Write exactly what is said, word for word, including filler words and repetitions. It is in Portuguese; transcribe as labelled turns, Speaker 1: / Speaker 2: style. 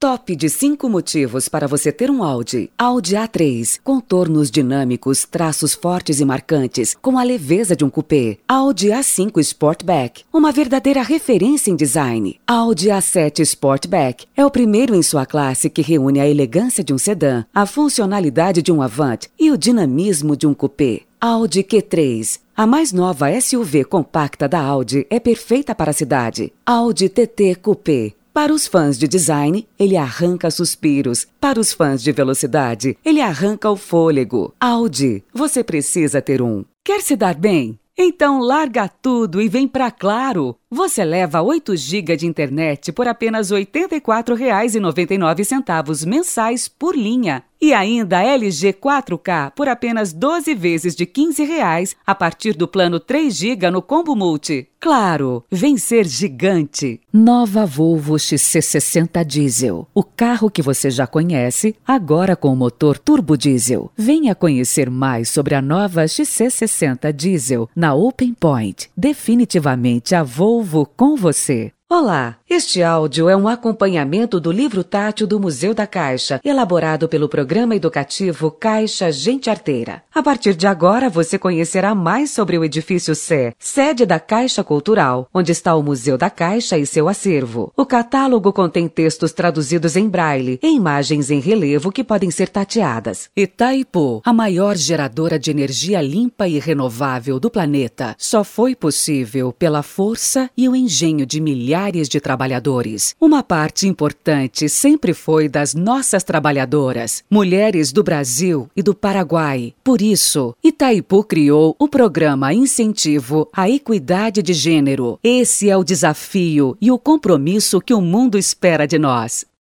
Speaker 1: Top de cinco motivos para você ter um Audi. Audi A três. Contornos dinâmicos, traços fortes e marcantes, com a leveza de um coupé. Audi A cinco Sportback. Uma verdadeira referência em design. Audi A sete Sportback. É o primeiro em sua classe que reúne a elegância de um sedã, a funcionalidade de um Avant e o dinamismo de um coupé. Audi Q três. A mais nova S U V compacta da Audi é perfeita para a cidade. Audi T T Coupé. Para os fãs de design, ele arranca suspiros. Para os fãs de velocidade, ele arranca o fôlego. Audi, você precisa ter um. Quer se dar bem? Então larga tudo e vem pra Claro. Você leva oito gigas de internet por apenas oitenta e quatro reais e noventa e nove centavos mensais por linha. E ainda L G quatro K por apenas doze vezes de quinze reais a partir do plano três gigas no Combo Multi. Claro, vem ser gigante. Nova Volvo X C sessenta Diesel. O carro que você já conhece, agora com o motor turbo diesel. Venha conhecer mais sobre a nova X C sessenta Diesel na Open Point. Definitivamente a Volvo com você. Olá, este áudio é um acompanhamento do livro tátil do Museu da Caixa, elaborado pelo programa educativo Caixa Gente Arteira. A partir de agora, você conhecerá mais sobre o edifício Sé, sede da Caixa Cultural, onde está o Museu da Caixa e seu acervo. O catálogo contém textos traduzidos em braille e imagens em relevo que podem ser tateadas. Itaipu, a maior geradora de energia limpa e renovável do planeta, só foi possível pela força e o engenho de milhares de trabalhadores. Uma parte importante sempre foi das nossas trabalhadoras, mulheres do Brasil e do Paraguai. Por isso, Itaipu criou o programa Incentivo à Equidade de Gênero. Esse é o desafio e o compromisso que o mundo espera de nós.